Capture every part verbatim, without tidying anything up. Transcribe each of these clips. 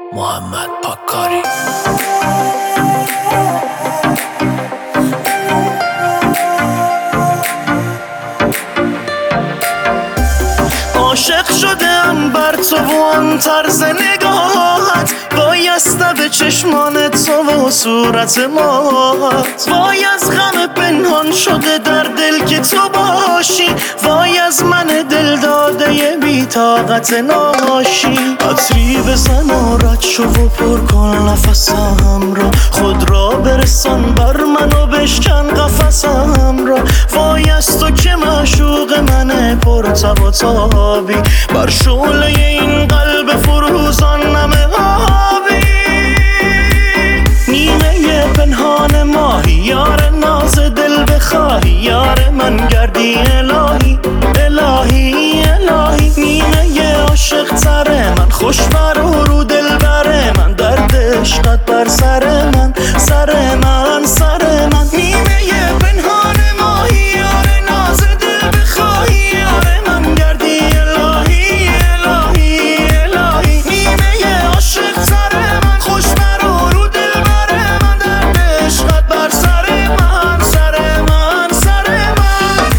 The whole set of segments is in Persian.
محمد پاکاری. عاشق شدم بر تو و آن طرز نگاهت، بایسته به چشمان تو و صورت ماهت. وای از غم پنهان شده در دل که تو باشی، وای از من دل داده بی طاقت ناشی. عطری بزن و رد شو و پر کن نفسم را، خود را برسان بر من و بشکن قفسم را. وای از تو که معشوق من پر تب و تابی، بر شعله این قلب فروزان نمه آبی. نیمه پنهان ماهی یار ناز دل بخواهی، یار من گردی الهی الهی الهی. نیمه عاشق تر من، خوش بر و رو دل بر من، درد عشقت بر سر من سر من سر من. نیمه پنهان ماهی یار ناز دل بخواهی، یار من گردی الهی الهی الهی. نیمه عاشق تر من، خوش بر و رو دل بر من، درد عشقت بر سر من سر من سر من.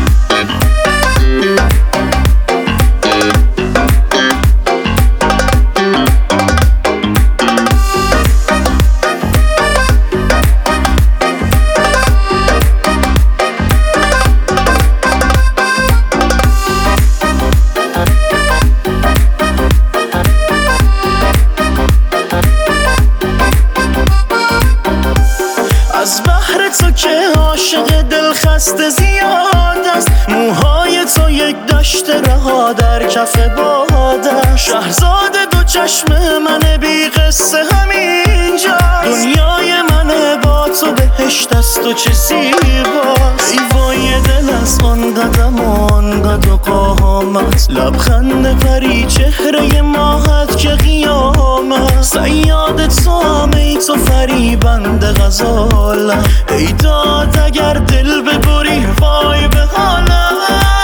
از بحر تو که عاشق دل خسته زیاد است، موهای تو یک دشت رها در کف باد است. شهرزاد دو چشم من بی قصه همینجا، دنیای من با تو بهشت است و چه زیباست. ای وای دل از آن قدم و آن قد و قامت، لبخند پری چهره ماهت که قیامت. صیاد تو هم ای تو فریبند غزالم، ای داد اگر دل ببری وای به حالم.